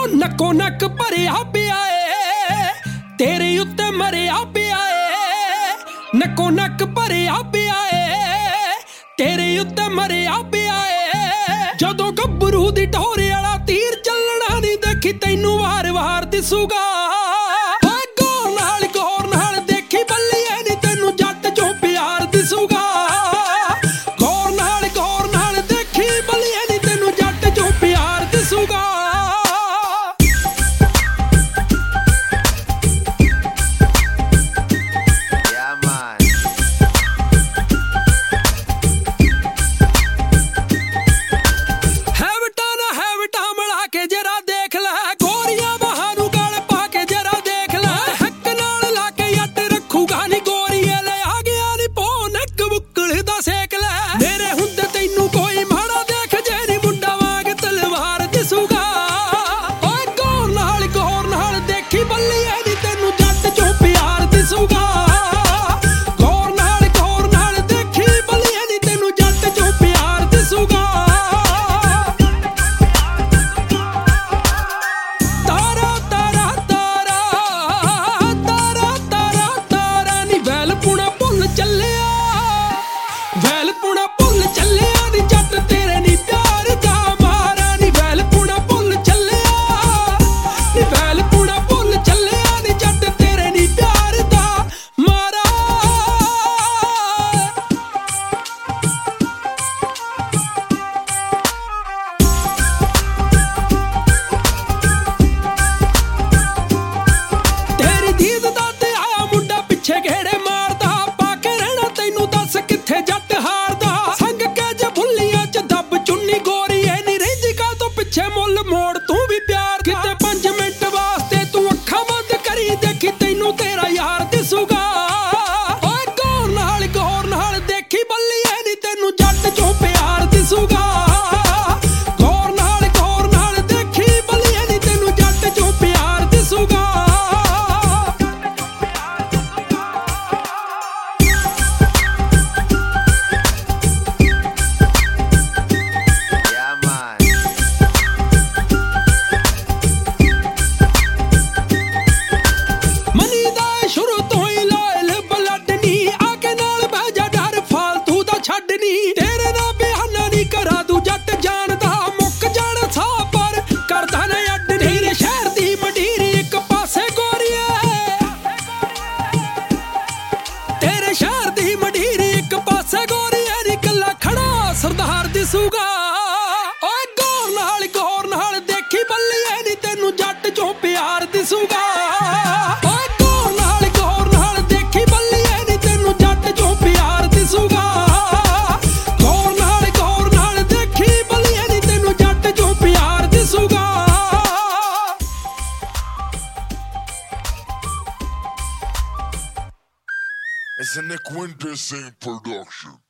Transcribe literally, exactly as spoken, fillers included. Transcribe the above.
ਨੱਕੋ ਨੱਕ ਭਰਿਆ ਪਿਆ ਏ, ਤੇਰੇ ਉੱਤੇ ਮਰਿਆ ਪਿਆ ਏ। ਨੱਕੋ ਨੱਕ ਭਰਿਆ ਪਿਆ ਏ, ਤੇਰੇ ਉੱਤੇ ਮਰਿਆ ਪਿਆ ਏ। ਜਦੋਂ ਗੱਭਰੂ ਦੀ ਢੋਰੇ ਵਾਲਾ ਤੀਰ ਚੱਲਣਾ ਨਹੀਂ ਦੇਖੀ ਤੈਨੂੰ ਵਾਰ ਵਾਰ ਦਿਸੂਗਾ। ਗੌਰ ਨਾਲ ਗੌਰ ਨਾਲ ਦੇਖੀ ਬੱਲੀਏ ਨੀ ਤੈਨੂੰ ਜੱਟ ਚੋਂ ਪਿਆਰ ਦਿਸੂਗਾ। ਗੌਰ ਨਾਲ ਗੌਰ ਨਾਲ ਦੇਖੀ ਬੱਲੀਏ ਨੀ ਤੈਨੂੰ ਜੱਟ ਚੋਂ ਪਿਆਰ ਦਿਸੂਗਾ। ਮੋੜ ਤੂੰ ਵੀ ਪਿਆਰ ਕਿਤੇ ਪੰਜ ਮਿੰਟ ਵਾਸਤੇ ਤੂੰ ਅੱਖਾਂ ਬੰਦ ਕਰੀ ਦੇਖੀ ਤੈਨੂੰ ਤੇਰਾ ਯਾਰ ਦਿਸੂਗਾ। ਓਏ ਗੌਰ ਨਾਲ ਗੌਰ ਨਾਲ ਦੇਖੀ ਬੱਲੀਏ ਨੀ ਤੈਨੂੰ ਜੱਟ ਚੋਂ ਪਿਆਰ ਦਿਸੂਗਾ। ਗੌਰ ਨਾਲ ਗੌਰ ਨਾਲ ਦੇਖੀ ਬੱਲੀਏ ਨੀ ਤੈਨੂੰ ਜੱਟ ਚੋਂ ਪਿਆਰ ਦਿਸੂਗਾ। ਤੇਰੇ ਦਾ ਬਿਆਨਾ ਨਹੀਂ ਕਰਾ ਦੂ ਜੱਟ ਜਾਣਦਾ ਮੁੱਕ ਜਾਣਾ ਸਾਹ ਪਰ ਕਰਦਾ ਨਾ ਅੱਡ। ਤੇਰੇ ਸ਼ਹਿਰ ਦੀ ਮੰਡੀਰੀ ਇੱਕ ਪਾਸੇ ਗੋਰੀਏ, ਤੇਰੇ ਸ਼ਹਿਰ ਦੀ ਮੰਡੀਰੀ ਇੱਕ ਪਾਸੇ ਗੋਰੀਏ ਨੀ ਕੱਲਾ ਖੜਾ ਸਰਦਾਰ ਦਿਸੂਗਾ। ਓਏ ਗੌਰ ਨਾਲ ਗੌਰ ਨਾਲ ਦੇਖੀ ਬੱਲੀਏ ਨੀ ਤੈਨੂੰ ਜੱਟ ਚੋਂ ਪਿਆਰ ਦਿਸੂਗਾ। ਓਏ ਗੌਰ ਨਾਲ ਗੌਰ ਨਾਲ ਦੇਖੀ ਬੱਲੀਏ ਨੀ ਤੈਨੂੰ ਜੱਟ ਚੋਂ ਪਿਆਰ ਦਿਸੂਗਾ। It's a Nick Winter Sing production.